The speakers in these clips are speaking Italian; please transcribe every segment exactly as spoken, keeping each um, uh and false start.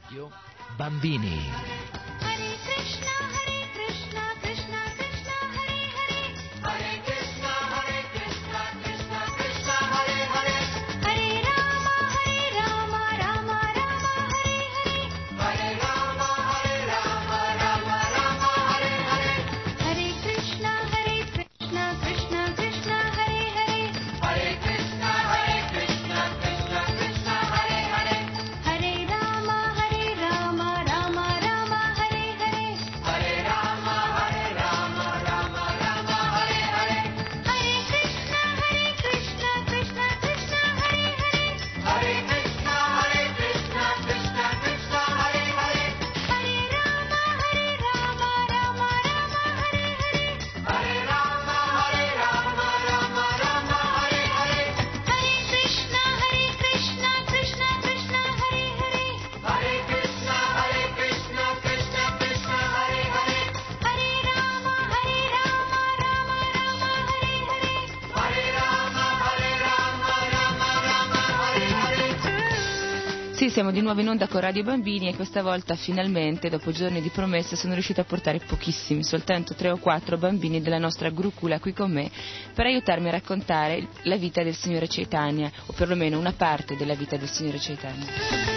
Radio Bambini. Hare Krishna, Hare Krishna, Krishna Krishna, Hare Hare, Hare Krishna, Hare Krishna, Krishna Krishna, Hare Hare, Hare Rama, Hare Rama, Rama Rama, Hare Hare, Hare Rama, Hare Rama, Rama Rama, Hare Hare, Hare Krishna, Hare Krishna, Krishna Krishna, Hare Hare, Hare Krishna, Hare Krishna, Krishna Krishna, Hare Hare, Hare Rama, Hare Rama, Rama Rama, Hare Hare, Hare Rama, Hare Rama, Rama Rama, Hare Hare, Hare Krishna, Hare Krishna, Krishna Krishna, Hare Hare, Hare Krishna, Hare Krishna, Krishna Krishna, Hare Hare, Hare Rama, Hare Rama, Rama Rama, Hare Hare, Hare Rama, Hare Rama, Rama Rama, Hare Hare, Hare Krishna, Hare Krishna, Krishna Krishna, Hare Hare, Hare Krishna, Hare Krishna, Krishna Krishna, Hare Hare, Hare Rama, Hare Rama, Rama Rama, Hare Hare, Hare Rama, Hare Rama, Rama Rama, Hare Hare. Sì, siamo di nuovo in onda con Radio Bambini e questa volta finalmente, dopo giorni di promesse, sono riuscita a portare pochissimi, soltanto tre o quattro bambini della nostra Gurukula qui con me per aiutarmi a raccontare la vita del Signore Chaitanya, o perlomeno una parte della vita del Signore Chaitanya.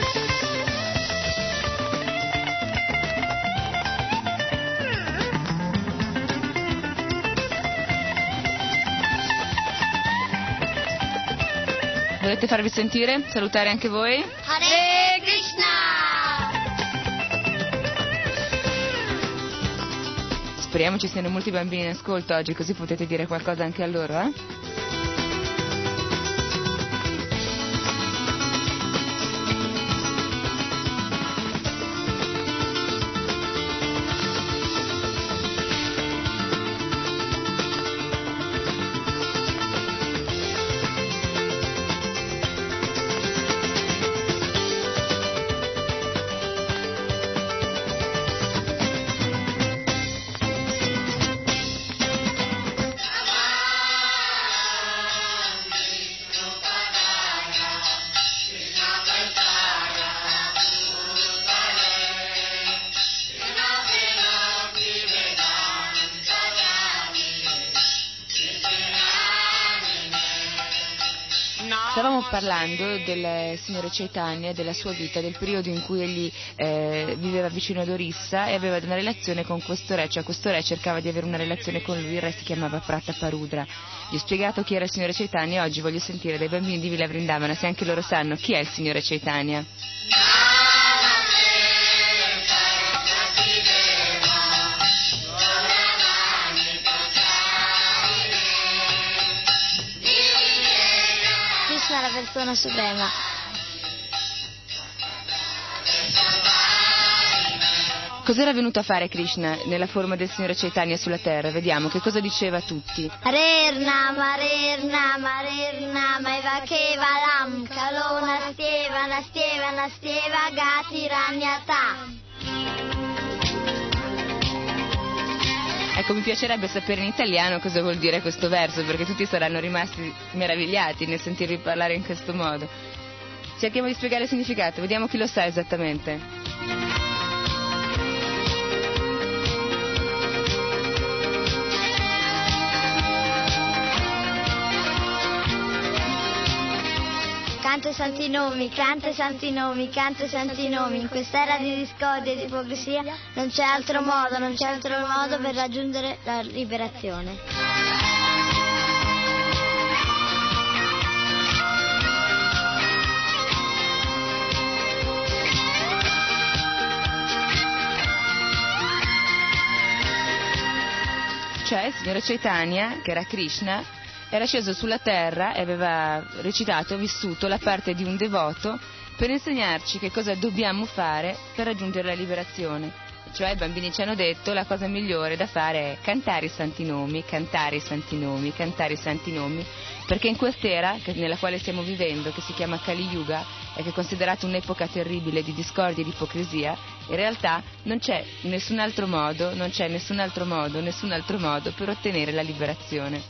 Volete farvi sentire? Salutare anche voi? Hare Krishna! Speriamo ci siano molti bambini in ascolto oggi, così potete dire qualcosa anche a loro, eh? Stavamo parlando del Signore Chaitanya, della sua vita, del periodo in cui egli eh, viveva vicino ad Orissa e aveva una relazione con questo re, cioè questo re cercava di avere una relazione con lui, il re si chiamava Prataparudra. Vi ho spiegato chi era il Signore Chaitanya e oggi voglio sentire dai bambini di Villa Vrindavana se anche loro sanno chi è il Signore Chaitanya. La persona suprema. Cos'era venuto a fare Krishna nella forma del Signore Chaitanya sulla terra? Vediamo che cosa diceva a tutti. Hare Rama, Hare Rama, Hare Rama, Eva Kevalam, Kalona Steva, Nasteva, Nasteva, Gati Ranyata. Ecco, mi piacerebbe sapere in italiano cosa vuol dire questo verso, perché tutti saranno rimasti meravigliati nel sentirvi parlare in questo modo. Cerchiamo di spiegare il significato, vediamo chi lo sa esattamente. Canta i santi nomi, canta i santi nomi, canta i santi nomi. In quest'era di discordia e di ipocrisia non c'è altro modo, non c'è altro modo per raggiungere la liberazione. Cioè il Signore Chaitanya, che era Krishna, era sceso sulla terra e aveva recitato, vissuto la parte di un devoto per insegnarci che cosa dobbiamo fare per raggiungere la liberazione. Cioè i bambini ci hanno detto la cosa migliore da fare è cantare i santi nomi, cantare i santi nomi, cantare i santi nomi, perché in quest'era nella quale stiamo vivendo, che si chiama Kali Yuga e che è considerata un'epoca terribile di discordia e di ipocrisia, in realtà non c'è nessun altro modo, non c'è nessun altro modo, nessun altro modo per ottenere la liberazione.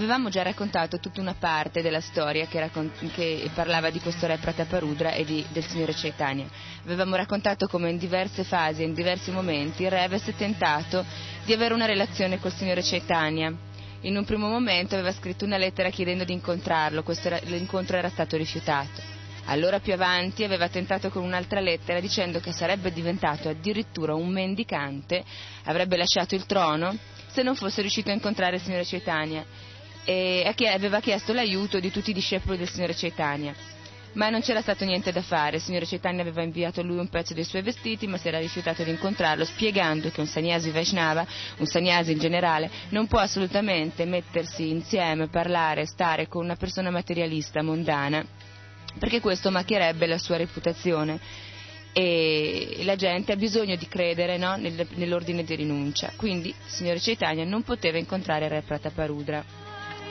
avevamo già raccontato tutta una parte della storia che, raccon- che parlava di questo re Prataparudra e di, del signore Chaitanya. Avevamo raccontato come in diverse fasi e in diversi momenti il re avesse tentato di avere una relazione col signore Chaitanya. In un primo momento aveva scritto una lettera chiedendo di incontrarlo, questo era, l'incontro era stato rifiutato. Allora più avanti aveva tentato con un'altra lettera dicendo che sarebbe diventato addirittura un mendicante, avrebbe lasciato il trono se non fosse riuscito a incontrare il signore Chaitanya, e aveva chiesto l'aiuto di tutti i discepoli del signore Chaitanya. Ma non c'era stato niente da fare, il signore Chaitanya aveva inviato a lui un pezzo dei suoi vestiti, ma si era rifiutato di incontrarlo, spiegando che un sannyasi Vaishnava, un sannyasi in generale, non può assolutamente mettersi insieme, parlare, stare con una persona materialista, mondana, perché questo macchierebbe la sua reputazione e la gente ha bisogno di credere, no, nel, nell'ordine di rinuncia. Quindi il signore Chaitanya non poteva incontrare il re Prataparudra.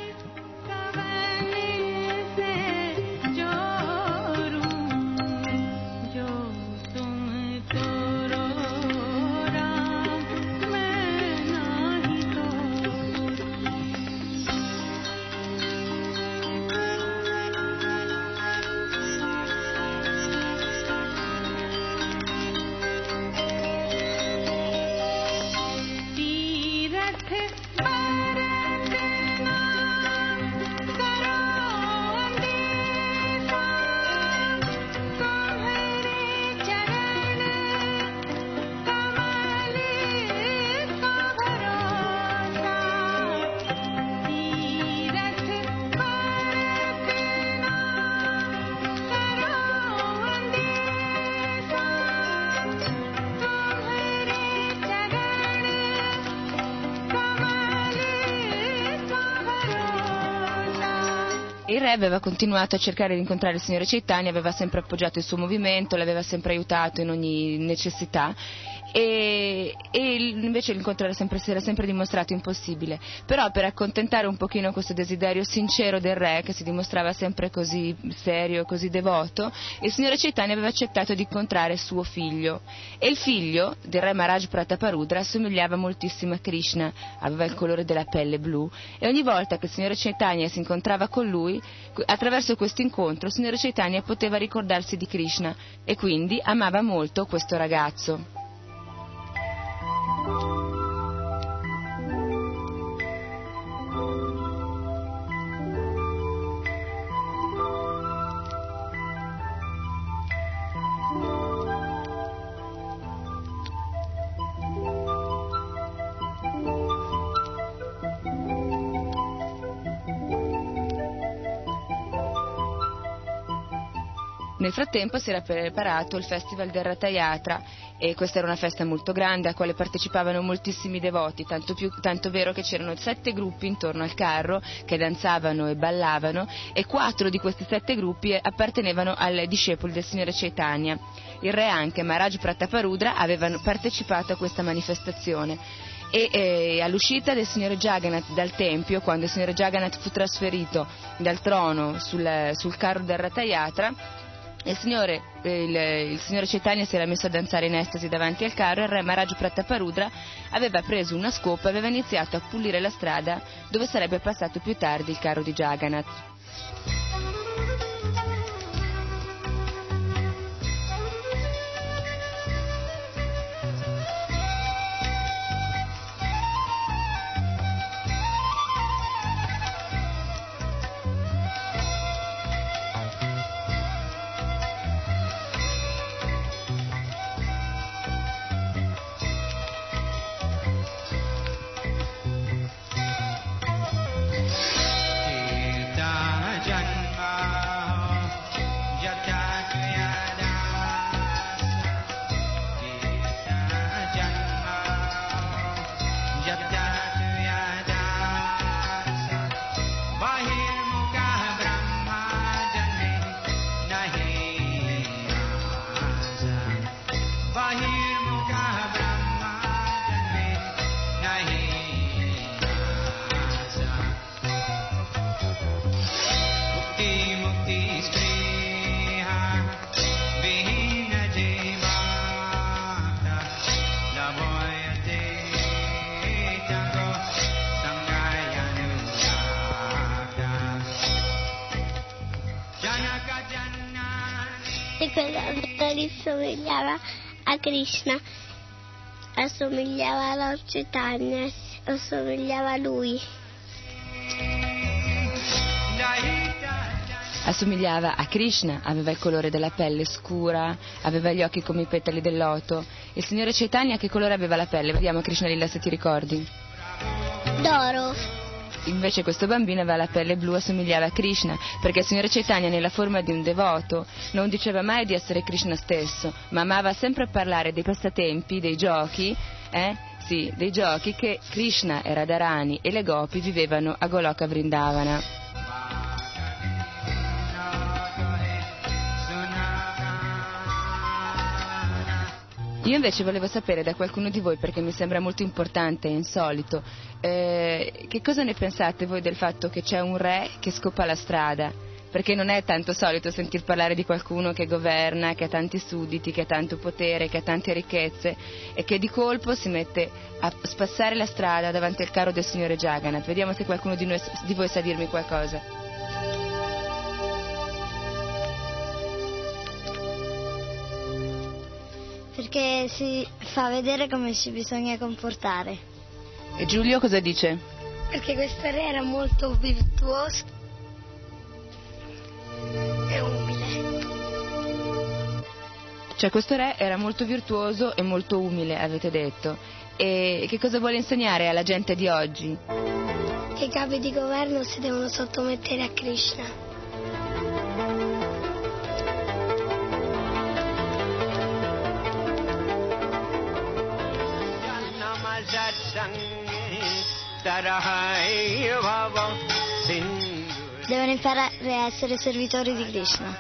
Il re aveva continuato a cercare di incontrare il signore Chaitanya, aveva sempre appoggiato il suo movimento, l'aveva sempre aiutato in ogni necessità, e, e invece l'incontro era sempre, si era sempre dimostrato impossibile. Però per accontentare un pochino questo desiderio sincero del re, che si dimostrava sempre così serio, così devoto, il signore Chaitanya aveva accettato di incontrare suo figlio, e il figlio del re Maharaj Prataparudra assomigliava moltissimo a Krishna, aveva il colore della pelle blu, e ogni volta che il signore Chaitanya si incontrava con lui, attraverso questo incontro il signore Chaitanya poteva ricordarsi di Krishna, e quindi amava molto questo ragazzo. Nel frattempo si era preparato il Festival del Ratha Yatra, e questa era una festa molto grande a quale partecipavano moltissimi devoti, tanto, più, tanto vero che c'erano sette gruppi intorno al carro che danzavano e ballavano, e quattro di questi sette gruppi appartenevano ai discepoli del signore Chaitanya. Il re anche, Maharaj Prataparudra, avevano partecipato a questa manifestazione. E eh, all'uscita del signore Jagannath dal tempio, quando il signore Jagannath fu trasferito dal trono sul, sul carro del Ratha Yatra, il signore, il, il signore Chaitanya si era messo a danzare in estasi davanti al carro, e il re Maharaj Prataparudra aveva preso una scopa e aveva iniziato a pulire la strada dove sarebbe passato più tardi il carro di Jagannath. Jana risomigliava a Krishna, assomigliava a Lord Chaitanya, assomigliava a lui. Assomigliava a Krishna, aveva il colore della pelle scura, aveva gli occhi come i petali del loto. Il signore Chaitanya che colore aveva la pelle? Vediamo Krishna Lilla se ti ricordi. D'oro. Invece questo bambino aveva la pelle blu, assomigliava a Krishna, perché il signore Chaitanya nella forma di un devoto non diceva mai di essere Krishna stesso, ma amava sempre parlare dei passatempi, dei giochi, eh? Sì, dei giochi che Krishna e Radharani e le gopi vivevano a Goloka Vrindavana. Io invece volevo sapere da qualcuno di voi, perché mi sembra molto importante e insolito, eh, che cosa ne pensate voi del fatto che c'è un re che scopa la strada? Perché non è tanto solito sentir parlare di qualcuno che governa, che ha tanti sudditi, che ha tanto potere, che ha tante ricchezze e che di colpo si mette a spassare la strada davanti al carro del signore Jagannath. Vediamo se qualcuno di, noi, di voi sa dirmi qualcosa. Perché si fa vedere come ci bisogna comportare. E Giulio cosa dice? Perché questo re era molto virtuoso e umile. Cioè questo re era molto virtuoso e molto umile, avete detto. E che cosa vuole insegnare alla gente di oggi? Che i capi di governo si devono sottomettere a Krishna. Devono imparare a essere servitori di Krishna.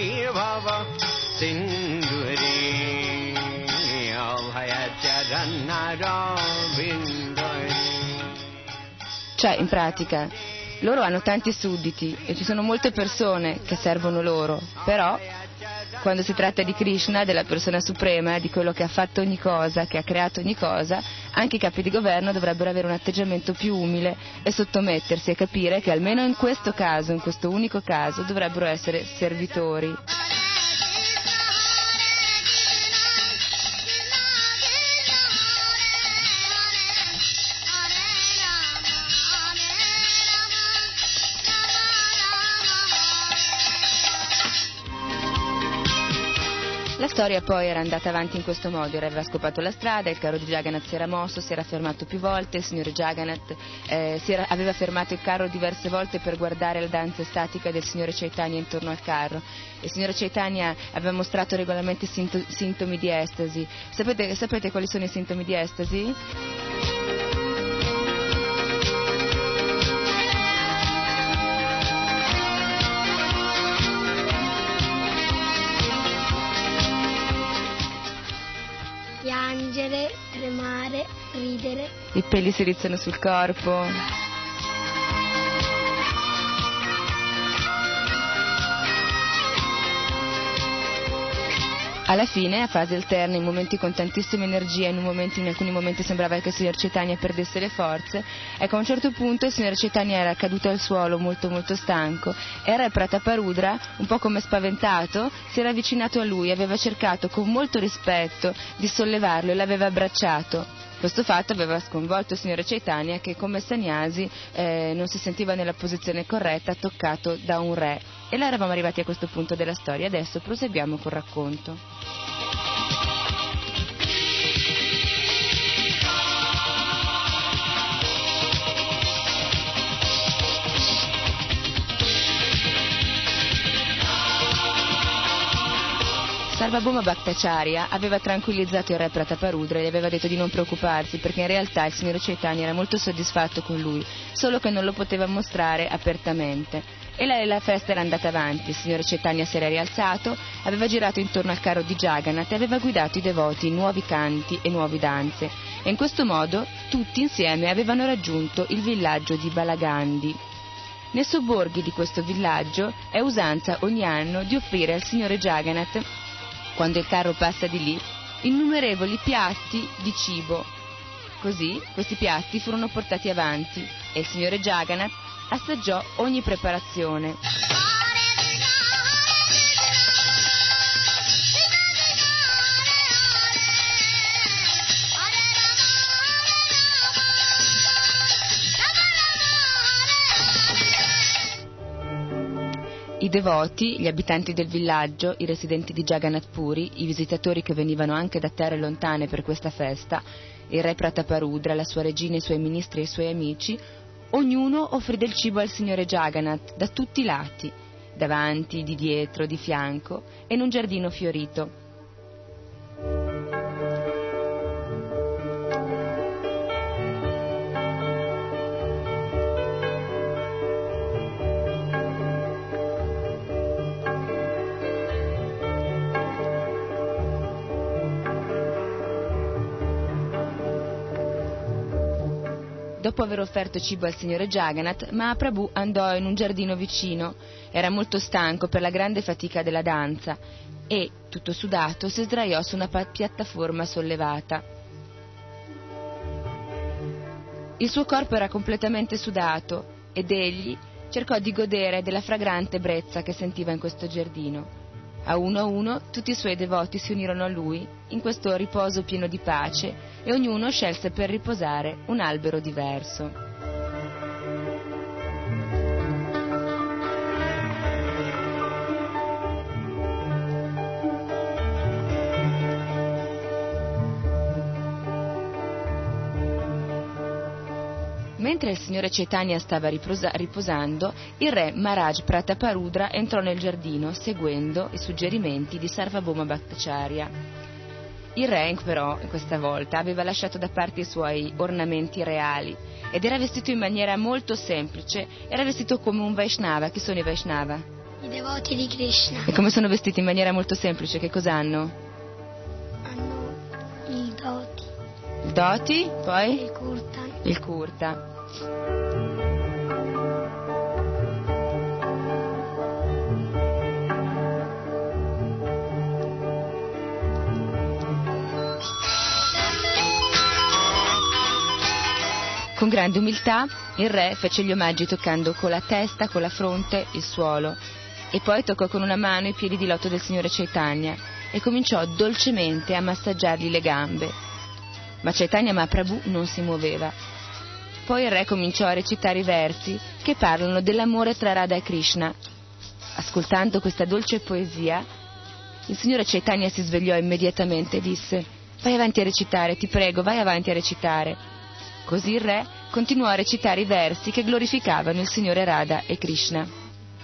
Cioè, in pratica, loro hanno tanti sudditi e ci sono molte persone che servono loro, però quando si tratta di Krishna, della persona suprema, di quello che ha fatto ogni cosa, che ha creato ogni cosa, anche i capi di governo dovrebbero avere un atteggiamento più umile e sottomettersi e capire che almeno in questo caso, in questo unico caso, dovrebbero essere servitori. La storia poi era andata avanti in questo modo: il re aveva scopato la strada, il carro di Jagannath si era mosso, si era fermato più volte, il signore Jagannath eh, si era, aveva fermato il carro diverse volte per guardare la danza estatica del signore Chaitanya intorno al carro. Il signore Chaitanya aveva mostrato regolarmente sinto, sintomi di estasi. Sapete, sapete quali sono i sintomi di estasi? Piangere, tremare, ridere. I peli si rizzano sul corpo. Alla fine, a fasi alterne, in momenti con tantissima energia, in, un momento, in alcuni momenti sembrava che il signor Chaitanya perdesse le forze. Ecco, a un certo punto il signor Chaitanya era caduto al suolo molto molto stanco e il re Prataparudra, un po' come spaventato, si era avvicinato a lui e aveva cercato con molto rispetto di sollevarlo e l'aveva abbracciato. Questo fatto aveva sconvolto il signore Chaitanya, che come sannyasi eh, non si sentiva nella posizione corretta, toccato da un re. E là eravamo arrivati a questo punto della storia. Adesso proseguiamo col racconto. Sarvabhauma Bhattacharya aveva tranquillizzato il re Prataparudra e gli aveva detto di non preoccuparsi, perché in realtà il signore Chaitanya era molto soddisfatto con lui, solo che non lo poteva mostrare apertamente. E la, la festa era andata avanti, il signore Chaitanya si era rialzato, aveva girato intorno al carro di Jagannath e aveva guidato i devoti in nuovi canti e nuove danze. E in questo modo tutti insieme avevano raggiunto il villaggio di Balagandhi. Nei sobborghi di questo villaggio è usanza ogni anno di offrire al signore Jagannath, quando il carro passa di lì, innumerevoli piatti di cibo. Così questi piatti furono portati avanti e il signore Jagannath assaggiò ogni preparazione. I devoti, gli abitanti del villaggio, i residenti di Jagannath Puri, i visitatori che venivano anche da terre lontane per questa festa, il re Prataparudra, la sua regina, i suoi ministri e i suoi amici, ognuno offrì del cibo al signore Jagannath da tutti i lati, davanti, di dietro, di fianco e in un giardino fiorito. Dopo aver offerto cibo al signore Jagannath, Mahaprabhu andò in un giardino vicino. Era molto stanco per la grande fatica della danza e, tutto sudato, si sdraiò su una piattaforma sollevata. Il suo corpo era completamente sudato ed egli cercò di godere della fragrante brezza che sentiva in questo giardino. A uno a uno tutti i suoi devoti si unirono a lui in questo riposo pieno di pace e ognuno scelse per riposare un albero diverso. Mentre il signore Chaitanya stava riposa- riposando, il re Maharaj Prataparudra entrò nel giardino seguendo i suggerimenti di Sarvabhauma Bhattacharya. Il re, però, questa volta aveva lasciato da parte i suoi ornamenti reali ed era vestito in maniera molto semplice, era vestito come un Vaishnava. Chi sono i Vaishnava? I devoti di Krishna. E come sono vestiti in maniera molto semplice, che cosa hanno? Hanno i doti. Il dhoti, poi? Il kurta. Il kurta. Con grande umiltà il re fece gli omaggi toccando con la testa, con la fronte, il suolo e poi toccò con una mano i piedi di loto del signore Chaitanya e cominciò dolcemente a massaggiargli le gambe. Ma Chaitanya Mahaprabhu non si muoveva. Poi il re cominciò a recitare i versi che parlano dell'amore tra Radha e Krishna. Ascoltando questa dolce poesia, il signore Chaitanya si svegliò immediatamente e disse: «Vai avanti a recitare, ti prego, vai avanti a recitare». Così il re continuò a recitare i versi che glorificavano il signore Radha e Krishna.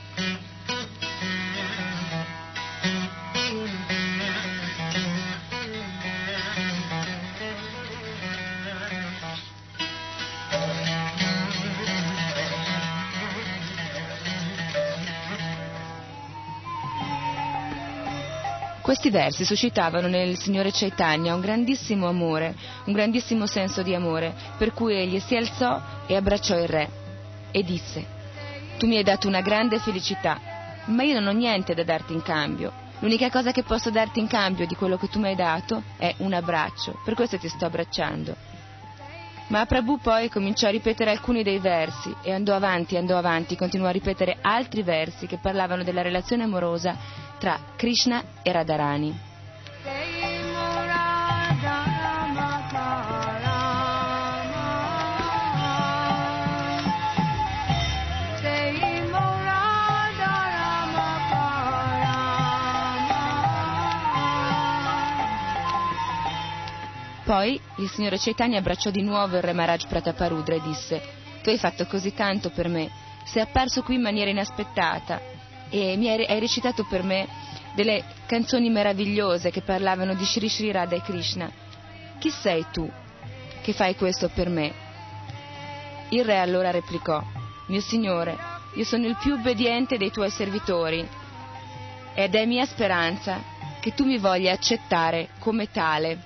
Questi versi suscitavano nel signore Chaitanya un grandissimo amore, un grandissimo senso di amore, per cui egli si alzò e abbracciò il re e disse: «Tu mi hai dato una grande felicità, ma io non ho niente da darti in cambio. L'unica cosa che posso darti in cambio di quello che tu mi hai dato è un abbraccio, per questo ti sto abbracciando». Mahaprabhu poi cominciò a ripetere alcuni dei versi e andò avanti, andò avanti, continuò a ripetere altri versi che parlavano della relazione amorosa tra Krishna e Radharani. Poi il signore Chaitanya abbracciò di nuovo il re Maharaj Prataparudra e disse: «Tu hai fatto così tanto per me, sei apparso qui in maniera inaspettata e mi hai, hai recitato per me delle canzoni meravigliose che parlavano di Shri Shri Radha e Krishna. Chi sei tu che fai questo per me?» Il re allora replicò: «Mio signore, io sono il più obbediente dei tuoi servitori ed è mia speranza che tu mi voglia accettare come tale».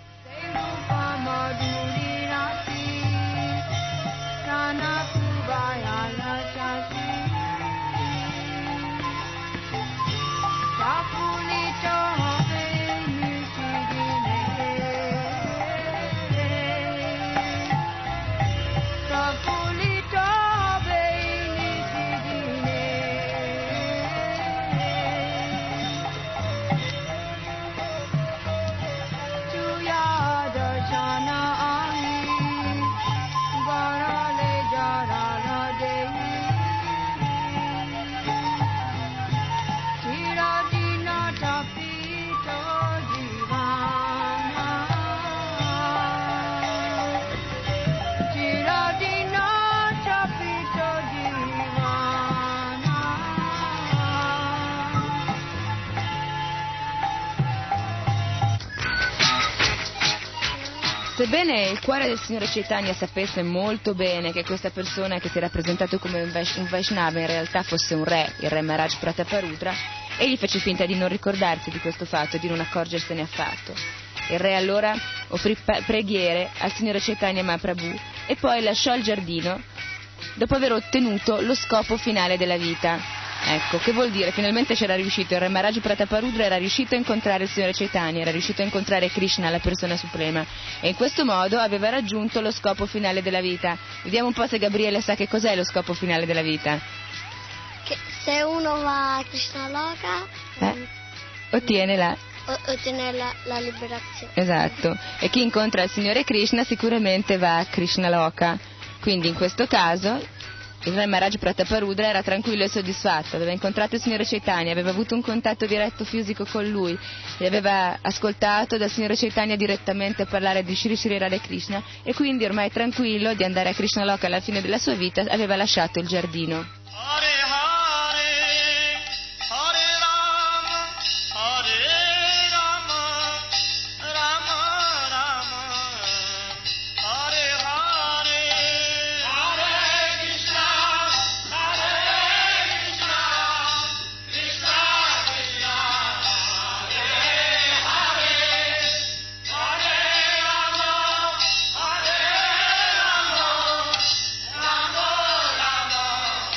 Tuya sebbene il cuore del signore Chaitanya sapesse molto bene che questa persona che si è rappresentato come un, Vash- un Vaishnava in realtà fosse un re, il re Maharaj Prataparudra, egli fece finta di non ricordarsi di questo fatto e di non accorgersene affatto. Il re allora offrì pa- preghiere al signore Chaitanya Mahaprabhu e poi lasciò il giardino dopo aver ottenuto lo scopo finale della vita. Ecco, che vuol dire? Finalmente c'era riuscito, il re Maharaj Prataparudra era riuscito a incontrare il signore Chaitanya, era riuscito a incontrare Krishna, la persona suprema, e in questo modo aveva raggiunto lo scopo finale della vita. Vediamo un po' se Gabriele sa che cos'è lo scopo finale della vita. Che se uno va a Krishna Loka Eh? Ottiene la... ottiene la, la liberazione. Esatto, e chi incontra il signore Krishna sicuramente va a Krishna Loka. Quindi in questo caso il re Maharaj Prataparudra era tranquillo e soddisfatto, aveva incontrato il signore Chaitanya, aveva avuto un contatto diretto fisico con lui, e aveva ascoltato dal signore Chaitanya direttamente parlare di Shri Shri Radha Krishna, e quindi ormai tranquillo di andare a Krishna Loka alla fine della sua vita aveva lasciato il giardino. Hare Hare, Hare Rama, Hare Rama, Rama Rama, Hare Hare, Hare Krishna, Hare Krishna, Krishna Krishna, Hare Hare, Hare Rama, Hare Rama, Rama Rama,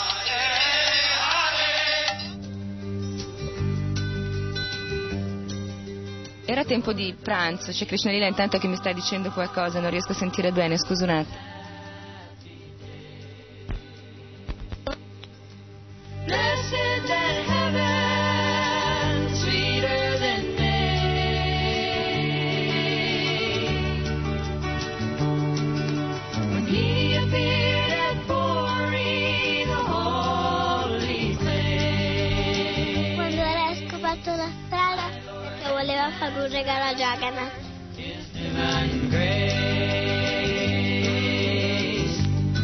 Era tempo di pranzo, c'è Krishna Lila intanto che mi sta dicendo qualcosa, non riesco a sentire bene, scusa un attimo. Blessed than heaven, sweeter than May. When he appeared at Puri, the holy place. Quando era scoperto la strada perché voleva fare un regalo a Jagannath. Divine grace.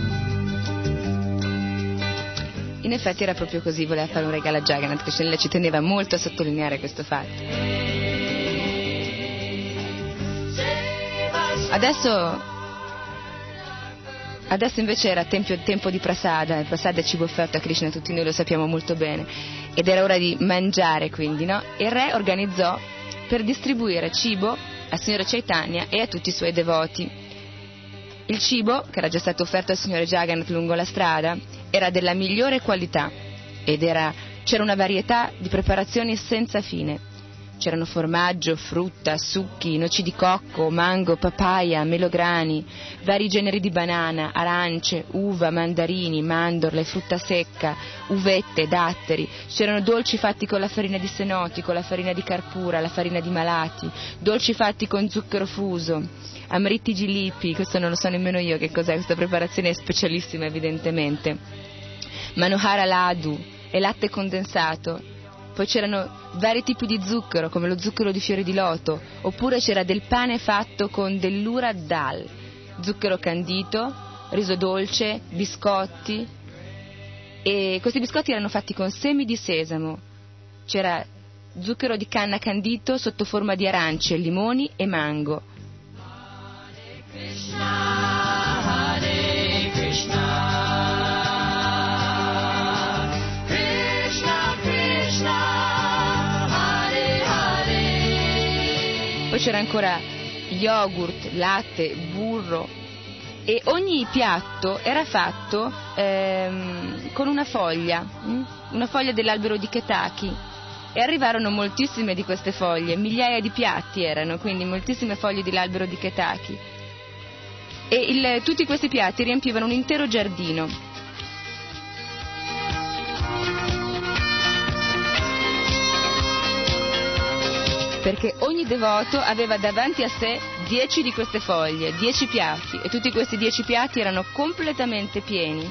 In effetti era proprio così, voleva fare un regalo a Jagannath, Krishna Lila ci teneva molto a sottolineare questo fatto. Adesso, adesso invece era tempo, tempo di prasada, il prasada è cibo offerto a Krishna, tutti noi lo sappiamo molto bene, ed era ora di mangiare quindi, no? Il re organizzò per distribuire cibo al signore Chaitanya e a tutti i suoi devoti. Il cibo, che era già stato offerto al signore Jagannath lungo la strada, era della migliore qualità ed era, c'era una varietà di preparazioni senza fine. C'erano formaggio, frutta, succhi, noci di cocco, mango, papaya, melograni, vari generi di banana, arance, uva, mandarini, mandorle, frutta secca, uvette, datteri. C'erano dolci fatti con la farina di senoti, con la farina di carpura, la farina di malati, dolci fatti con zucchero fuso, amriti gilipi, questo non lo so nemmeno io che cos'è, questa preparazione è specialissima evidentemente, manohara ladu e latte condensato. Poi c'erano vari tipi di zucchero, come lo zucchero di fiori di loto, oppure c'era del pane fatto con dell'ura dal, zucchero candito, riso dolce, biscotti, e questi biscotti erano fatti con semi di sesamo. C'era zucchero di canna candito sotto forma di arance, limoni e mango. Krishna, Hare Krishna. Poi c'era ancora yogurt, latte, burro, e ogni piatto era fatto ehm, con una foglia, hm? una foglia dell'albero di Ketaki, e arrivarono moltissime di queste foglie, migliaia di piatti erano, quindi moltissime foglie dell'albero di Ketaki, e il, tutti questi piatti riempivano un intero giardino. Perché ogni devoto aveva davanti a sé dieci di queste foglie, dieci piatti, e tutti questi dieci piatti erano completamente pieni.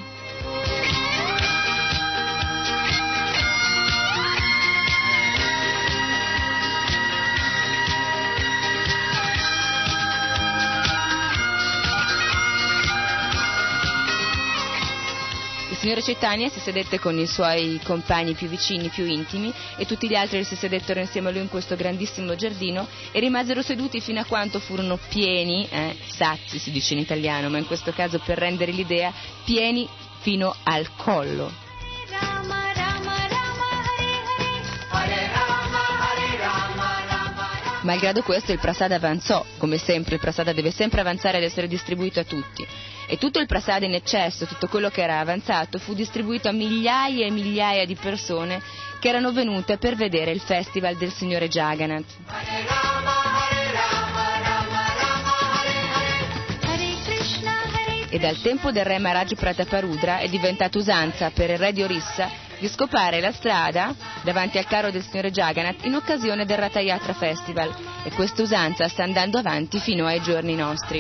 Il Signore Chaitanya si sedette con i suoi compagni più vicini, più intimi, e tutti gli altri si sedettero insieme a lui in questo grandissimo giardino e rimasero seduti fino a quanto furono pieni, eh, sazi si dice in italiano, ma in questo caso per rendere l'idea, pieni fino al collo. Rama Rama Rama Hare Hare Hare Rama Hare Rama Rama Rama. Malgrado questo il prasada avanzò, come sempre il prasada deve sempre avanzare ed essere distribuito a tutti. E tutto il prasada in eccesso, tutto quello che era avanzato, fu distribuito a migliaia e migliaia di persone che erano venute per vedere il festival del Signore Jagannath. Hare Rama Hare Rama Rama Rama Hare Hare Hare Krishna Hare E dal tempo del re Maharaj Prataparudra è diventata usanza per il re di Orissa di scopare la strada davanti al carro del Signore Jagannath in occasione del Ratha Yatra Festival, e questa usanza sta andando avanti fino ai giorni nostri.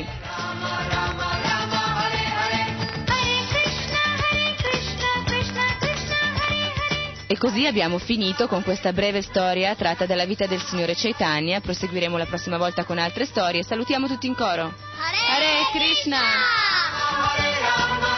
E così abbiamo finito con questa breve storia tratta dalla vita del Signore Chaitanya. Proseguiremo la prossima volta con altre storie. Salutiamo tutti in coro. Hare Hare Krishna! Hare Rama